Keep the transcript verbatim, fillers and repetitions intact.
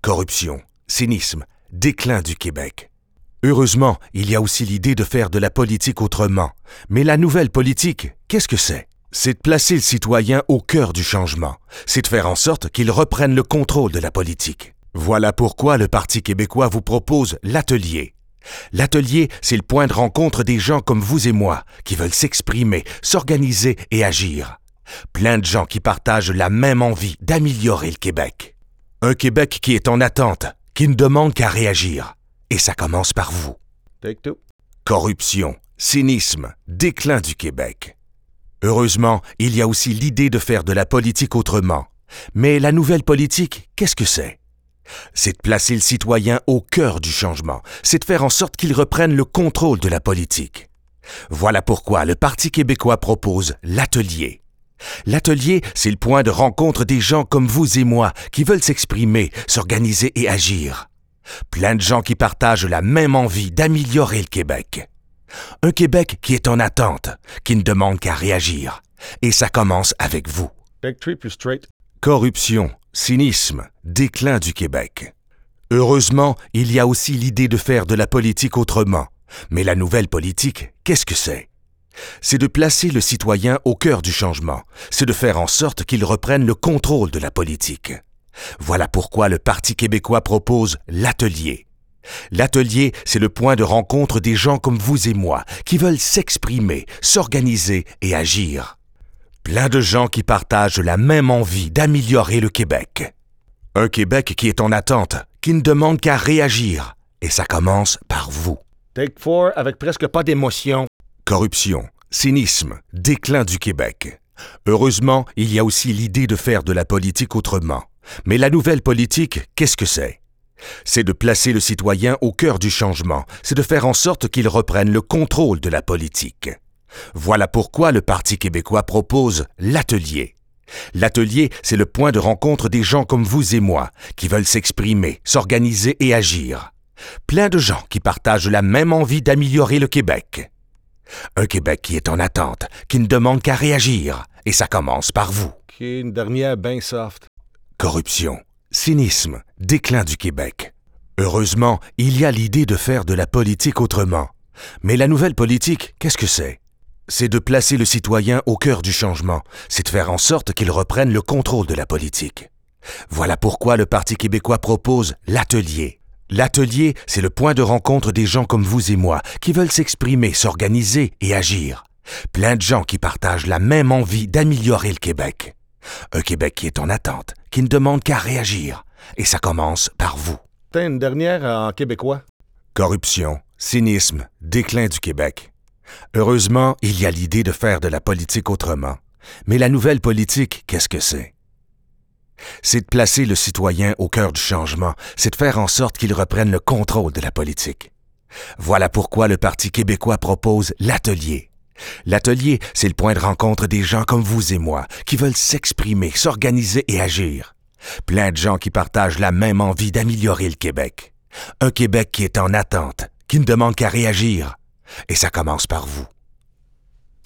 corruption, cynisme, déclin du Québec. Heureusement, il y a aussi l'idée de faire de la politique autrement. Mais la nouvelle politique, qu'est-ce que c'est? C'est de placer le citoyen au cœur du changement. C'est de faire en sorte qu'il reprenne le contrôle de la politique. Voilà pourquoi le Parti québécois vous propose l'Atelier. L'Atelier, c'est le point de rencontre des gens comme vous et moi, qui veulent s'exprimer, s'organiser et agir. Plein de gens qui partagent la même envie d'améliorer le Québec. Un Québec qui est en attente, qui ne demande qu'à réagir. Et ça commence par vous. Take two. Corruption, cynisme, déclin du Québec. Heureusement, il y a aussi l'idée de faire de la politique autrement. Mais la nouvelle politique, qu'est-ce que c'est? C'est de placer le citoyen au cœur du changement. C'est de faire en sorte qu'il reprenne le contrôle de la politique. Voilà pourquoi le Parti québécois propose l'Atelier. L'Atelier, c'est le point de rencontre des gens comme vous et moi qui veulent s'exprimer, s'organiser et agir. Plein de gens qui partagent la même envie d'améliorer le Québec. Un Québec qui est en attente, qui ne demande qu'à réagir. Et ça commence avec vous. Take three plus straight. Corruption, cynisme, déclin du Québec. Heureusement, il y a aussi l'idée de faire de la politique autrement. Mais la nouvelle politique, qu'est-ce que c'est? C'est de placer le citoyen au cœur du changement. C'est de faire en sorte qu'il reprenne le contrôle de la politique. Voilà pourquoi le Parti québécois propose l'Atelier. L'Atelier, c'est le point de rencontre des gens comme vous et moi, qui veulent s'exprimer, s'organiser et agir. Plein de gens qui partagent la même envie d'améliorer le Québec. Un Québec qui est en attente, qui ne demande qu'à réagir. Et ça commence par vous. Take four avec presque pas d'émotion. Corruption, cynisme, déclin du Québec. Heureusement, il y a aussi l'idée de faire de la politique autrement. Mais la nouvelle politique, qu'est-ce que c'est? C'est de placer le citoyen au cœur du changement. C'est de faire en sorte qu'il reprenne le contrôle de la politique. Voilà pourquoi le Parti québécois propose l'Atelier. L'Atelier, c'est le point de rencontre des gens comme vous et moi, qui veulent s'exprimer, s'organiser et agir. Plein de gens qui partagent la même envie d'améliorer le Québec. Un Québec qui est en attente, qui ne demande qu'à réagir. Et ça commence par vous. OK, une dernière bien soft. Corruption, cynisme, déclin du Québec. Heureusement, il y a l'idée de faire de la politique autrement. Mais la nouvelle politique, qu'est-ce que c'est? C'est de placer le citoyen au cœur du changement. C'est de faire en sorte qu'il reprenne le contrôle de la politique. Voilà pourquoi le Parti québécois propose l'Atelier. L'Atelier, c'est le point de rencontre des gens comme vous et moi, qui veulent s'exprimer, s'organiser et agir. Plein de gens qui partagent la même envie d'améliorer le Québec. Un Québec qui est en attente, qui ne demande qu'à réagir. Et ça commence par vous. T'as une dernière en québécois. Corruption, cynisme, déclin du Québec. Heureusement, il y a l'idée de faire de la politique autrement. Mais la nouvelle politique, qu'est-ce que c'est? C'est de placer le citoyen au cœur du changement. C'est de faire en sorte qu'il reprenne le contrôle de la politique. Voilà pourquoi le Parti québécois propose l'Atelier. L'Atelier, c'est le point de rencontre des gens comme vous et moi, qui veulent s'exprimer, s'organiser et agir. Plein de gens qui partagent la même envie d'améliorer le Québec. Un Québec qui est en attente, qui ne demande qu'à réagir. Et ça commence par vous.